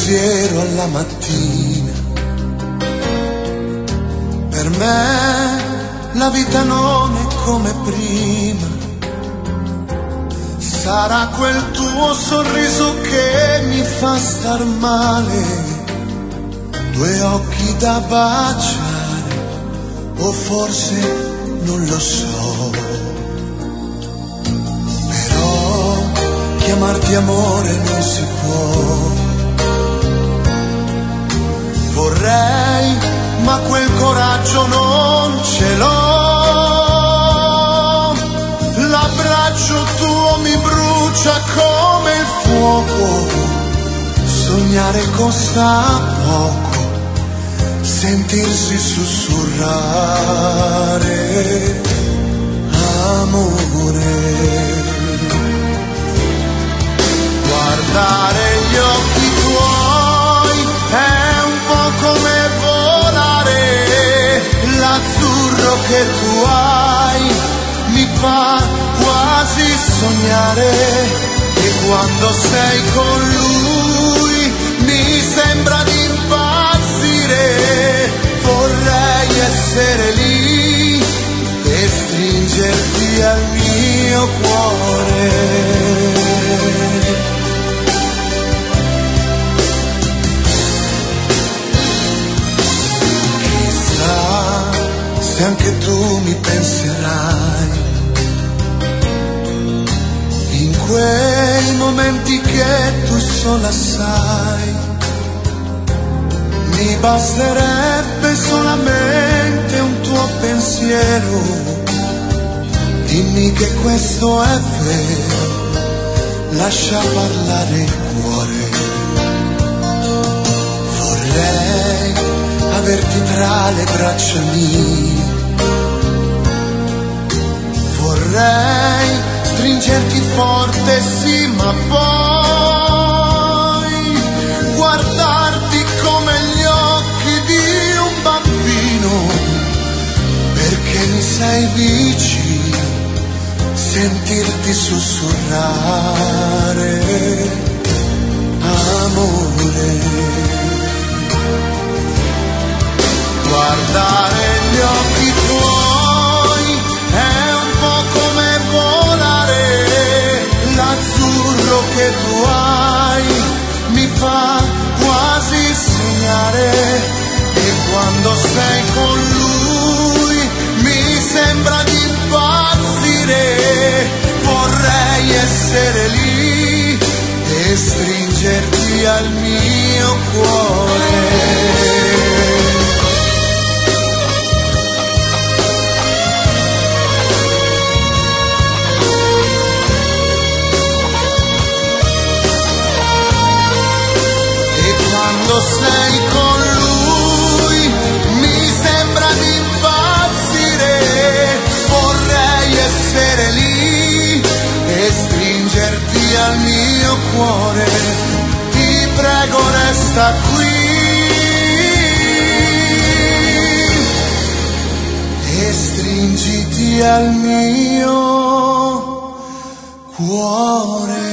pensiero alla mattina. Per me la vita non è come prima. Sarà quel tuo sorriso che mi fa star male, due occhi da baciare, o forse non lo so. Però chiamarti amore non si può. Vorrei, ma quel coraggio non ce l'ho. L'abbraccio tuo mi brucia come il fuoco. Sognare costa poco, sentirsi sussurrare amore. Guardare gli occhi tuoi è un po' come volare. L'azzurro che tu hai mi fa quasi sognare, e quando sei con lui mi sembra di impazzire. Vorrei essere lì e stringerti al mio cuore. Se anche tu mi penserai in quei momenti che tu sola sai, mi basterebbe solamente un tuo pensiero. Dimmi che questo è vero, lascia parlare il cuore. Vorrei averti tra le braccia mie, vorrei stringerti forte, sì, ma poi guardarti come gli occhi di un bambino, perché mi sei vicino, sentirti sussurrare amore. Guardare gli occhi tuoi è un po' come volare. L'azzurro che tu hai mi fa quasi sognare, e quando sei con lui mi sembra di impazzire. Vorrei essere lì e stringerti al mio cuore. Quando sei con lui mi sembra di impazzire. Vorrei essere lì e stringerti al mio cuore. Ti prego, resta qui e stringiti al mio cuore.